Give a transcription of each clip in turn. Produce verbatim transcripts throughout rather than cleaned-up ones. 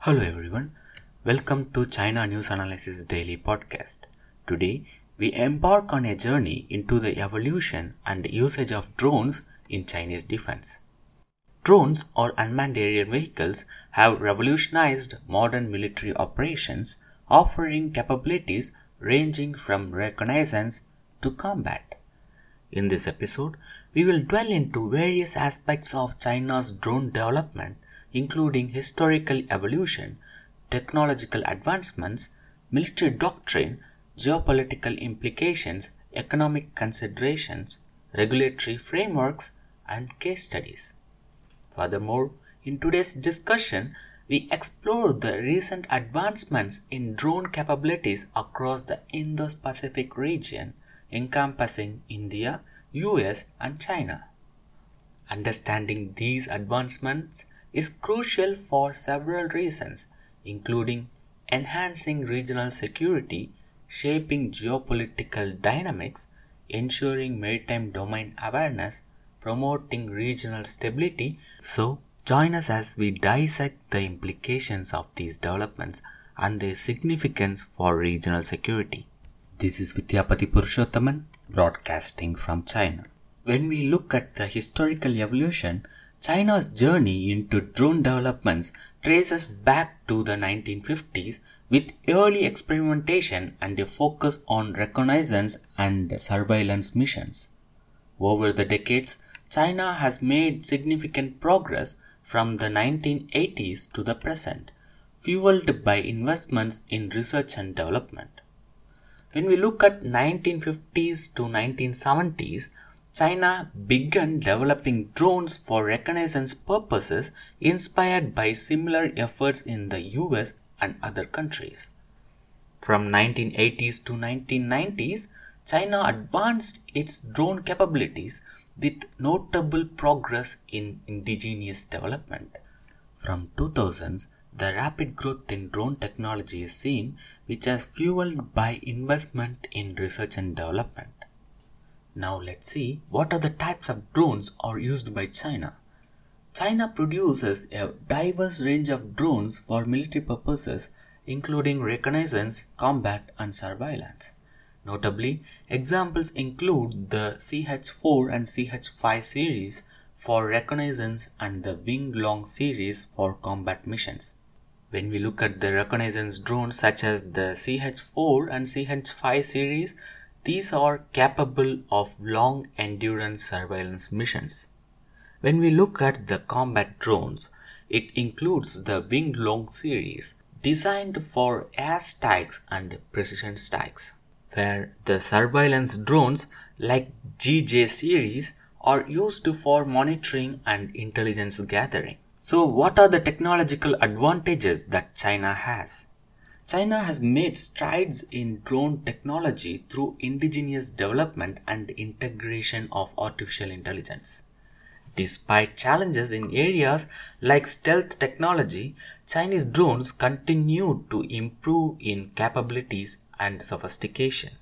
Hello everyone, welcome to China News Analysis Daily Podcast. Today, we embark on a journey into the evolution and usage of drones in Chinese defense. Drones or unmanned aerial vehicles have revolutionized modern military operations, offering capabilities ranging from reconnaissance to combat. In this episode, we will dwell into various aspects of China's drone development, including historical evolution, technological advancements, military doctrine, geopolitical implications, economic considerations, regulatory frameworks, and case studies. Furthermore, in today's discussion, we explore the recent advancements in drone capabilities across the Indo-Pacific region, encompassing India, U S, and China. Understanding these advancements is crucial for several reasons, including enhancing regional security, shaping geopolitical dynamics, ensuring maritime domain awareness, promoting regional stability. So, join us as we dissect the implications of these developments and their significance for regional security. This is Vidyapati Purushottaman, broadcasting from China. When we look at the historical evolution, China's journey into drone developments traces back to the nineteen fifties with early experimentation and a focus on reconnaissance and surveillance missions. Over the decades, China has made significant progress from the nineteen eighties to the present, fueled by investments in research and development. When we look at nineteen fifties to nineteen seventies, China began developing drones for reconnaissance purposes inspired by similar efforts in the U S and other countries. From nineteen eighties to nineteen nineties, China advanced its drone capabilities with notable progress in indigenous development. From two thousands, the rapid growth in drone technology is seen, which is fueled by investment in research and development. Now let's see what are the types of drones are used by China. China produces a diverse range of drones for military purposes, including reconnaissance, combat, and surveillance. Notably, examples include the C H four and C H five series for reconnaissance and the Wing Long series for combat missions. When we look at the reconnaissance drones such as the C H four and C H five series, these are capable of long endurance surveillance missions. When we look at the combat drones, it includes the Wing Long series, designed for air strikes and precision strikes, where the surveillance drones like G J series are used for monitoring and intelligence gathering. So, what are the technological advantages that China has? China has made strides in drone technology through indigenous development and integration of artificial intelligence. Despite challenges in areas like stealth technology, Chinese drones continue to improve in capabilities and sophistication.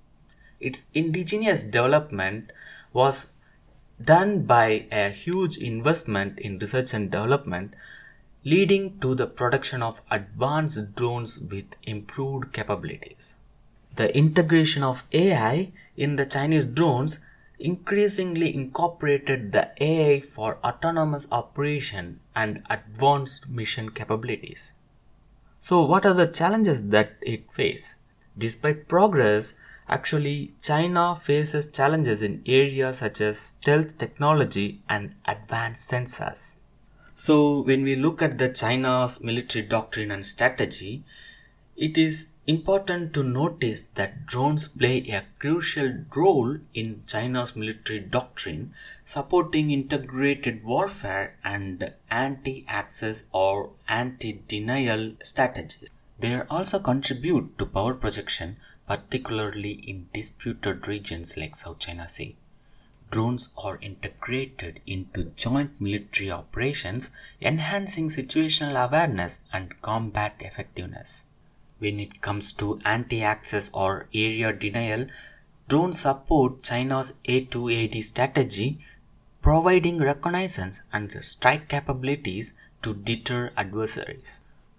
Its indigenous development was done by a huge investment in research and development, leading to the production of advanced drones with improved capabilities. The integration of A I in the Chinese drones increasingly incorporated the A I for autonomous operation and advanced mission capabilities. So, what are the challenges that it faces? Despite progress, actually, China faces challenges in areas such as stealth technology and advanced sensors. So, when we look at the China's military doctrine and strategy, it is important to notice that drones play a crucial role in China's military doctrine, supporting integrated warfare and anti-access or anti-denial strategies. They also contribute to power projection, particularly in disputed regions like South China Sea. Drones are integrated into joint military operations, enhancing situational awareness and combat effectiveness. When it comes to anti-access or area denial, drones support China's A two A D strategy, providing reconnaissance and strike capabilities to deter adversaries.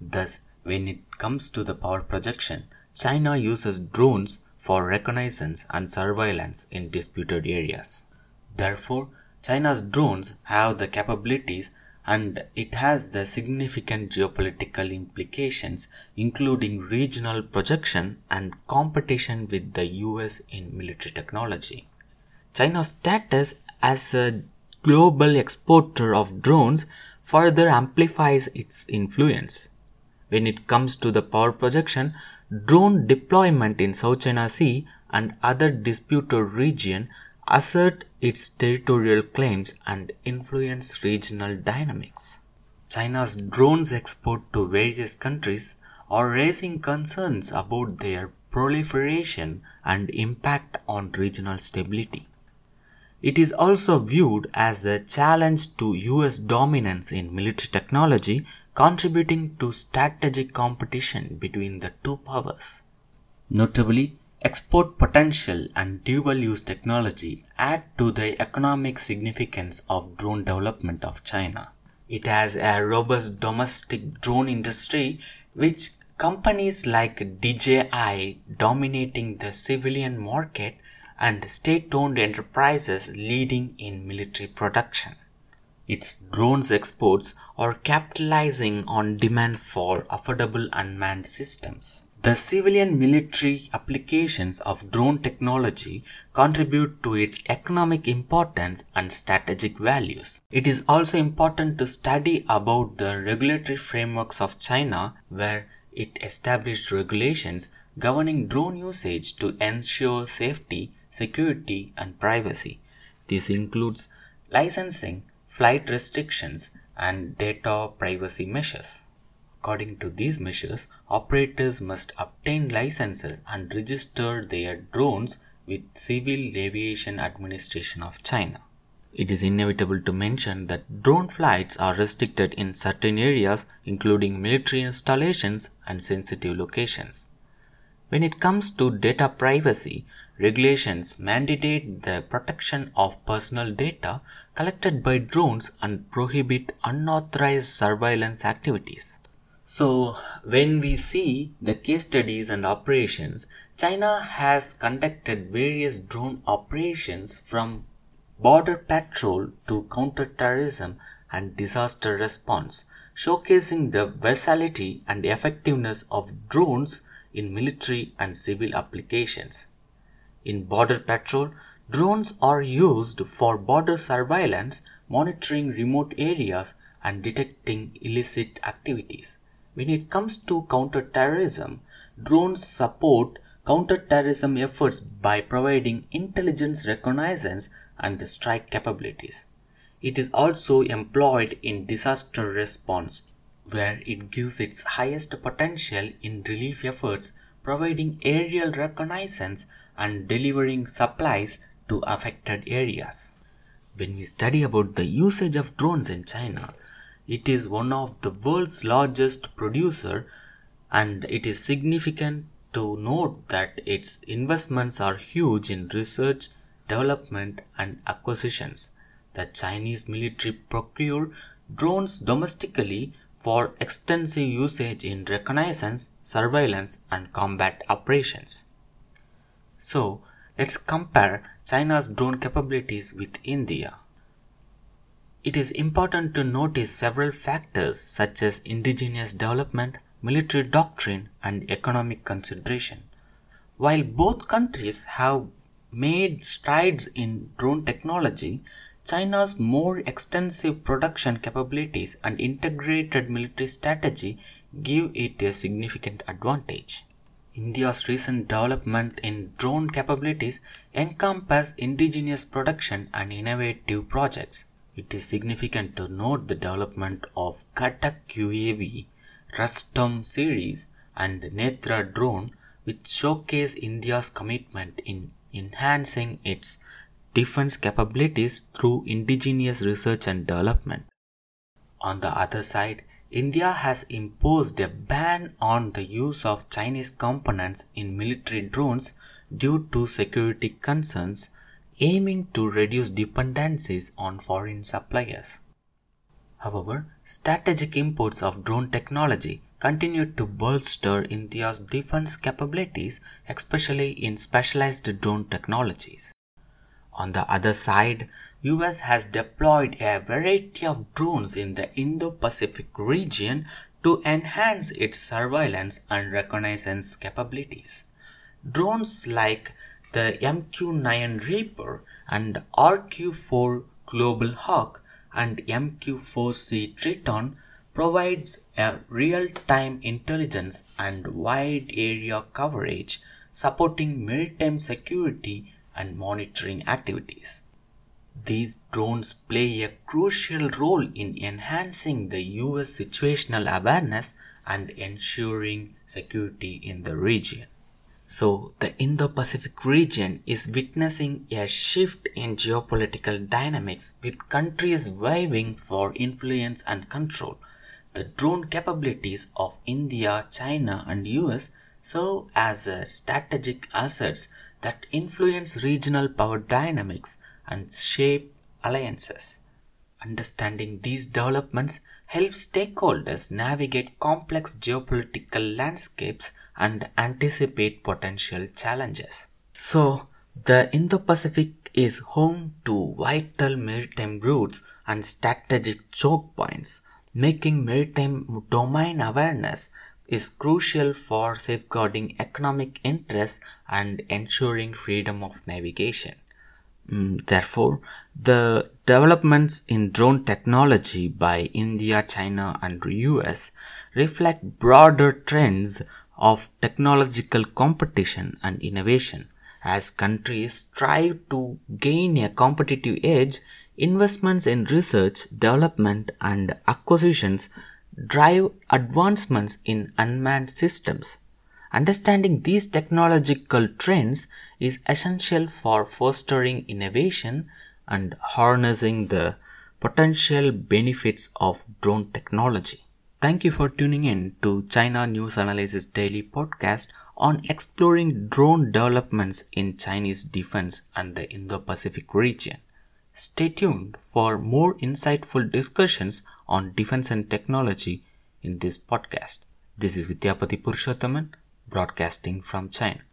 Thus, when it comes to the power projection, China uses drones for reconnaissance and surveillance in disputed areas. Therefore, China's drones have the capabilities and it has the significant geopolitical implications, including regional projection and competition with the U S in military technology. China's status as a global exporter of drones further amplifies its influence. When it comes to the power projection, drone deployment in South China Sea and other disputed regions assert its territorial claims and influence regional dynamics. China's drones export to various countries are raising concerns about their proliferation and impact on regional stability. It is also viewed as a challenge to U S dominance in military technology, contributing to strategic competition between the two powers. Notably, export potential and dual-use technology add to the economic significance of drone development of China. It has a robust domestic drone industry, which companies like D J I dominating the civilian market and state-owned enterprises leading in military production. Its drones exports are capitalizing on demand for affordable unmanned systems. The civilian military applications of drone technology contribute to its economic importance and strategic values. It is also important to study about the regulatory frameworks of China, where it established regulations governing drone usage to ensure safety, security, and privacy. This includes licensing, flight restrictions, and data privacy measures. According to these measures, operators must obtain licenses and register their drones with Civil Aviation Administration of China. It is inevitable to mention that drone flights are restricted in certain areas, including military installations and sensitive locations. When it comes to data privacy, regulations mandate the protection of personal data collected by drones and prohibit unauthorized surveillance activities. So, when we see the case studies and operations, China has conducted various drone operations from border patrol to counter-terrorism and disaster response, showcasing the versatility and effectiveness of drones in military and civil applications. In border patrol, drones are used for border surveillance, monitoring remote areas, and detecting illicit activities. When it comes to counter-terrorism, drones support counter-terrorism efforts by providing intelligence reconnaissance and strike capabilities. It is also employed in disaster response, where it gives its highest potential in relief efforts, providing aerial reconnaissance and delivering supplies to affected areas. When we study about the usage of drones in China, it is one of the world's largest producer, and it is significant to note that its investments are huge in research, development, and acquisitions. The Chinese military procure drones domestically for extensive usage in reconnaissance, surveillance, and combat operations. So, let's compare China's drone capabilities with India. It is important to notice several factors such as indigenous development, military doctrine, and economic consideration. While both countries have made strides in drone technology, China's more extensive production capabilities and integrated military strategy give it a significant advantage. India's recent development in drone capabilities encompass indigenous production and innovative projects. It is significant to note the development of Katak U A V, Rustom series, and Netra drone, which showcase India's commitment in enhancing its defense capabilities through indigenous research and development. On the other side, India has imposed a ban on the use of Chinese components in military drones due to security concerns, aiming to reduce dependencies on foreign suppliers. However, strategic imports of drone technology continue to bolster India's defense capabilities, especially in specialized drone technologies. On the other side, U S has deployed a variety of drones in the Indo-Pacific region to enhance its surveillance and reconnaissance capabilities. Drones like the M Q nine Reaper and R Q four Global Hawk and M Q four C Triton provides a real-time intelligence and wide area coverage supporting maritime security and monitoring activities. These drones play a crucial role in enhancing the U S situational awareness and ensuring security in the region. So, the Indo-Pacific region is witnessing a shift in geopolitical dynamics with countries vying for influence and control. The drone capabilities of India, China, and U S serve as a strategic assets that influence regional power dynamics and shape alliances. Understanding these developments helps stakeholders navigate complex geopolitical landscapes and anticipate potential challenges. So, the Indo-Pacific is home to vital maritime routes and strategic choke points, making maritime domain awareness is crucial for safeguarding economic interests and ensuring freedom of navigation. Mm, Therefore, the developments in drone technology by India, China, and U S reflect broader trends of technological competition and innovation. As countries strive to gain a competitive edge, investments in research, development, and acquisitions drive advancements in unmanned systems. Understanding these technological trends is essential for fostering innovation and harnessing the potential benefits of drone technology. Thank you for tuning in to China News Analysis Daily Podcast on exploring drone developments in Chinese defense and the Indo-Pacific region. Stay tuned for more insightful discussions on defense and technology in this podcast. This is Vidyapati Purushothaman, broadcasting from China.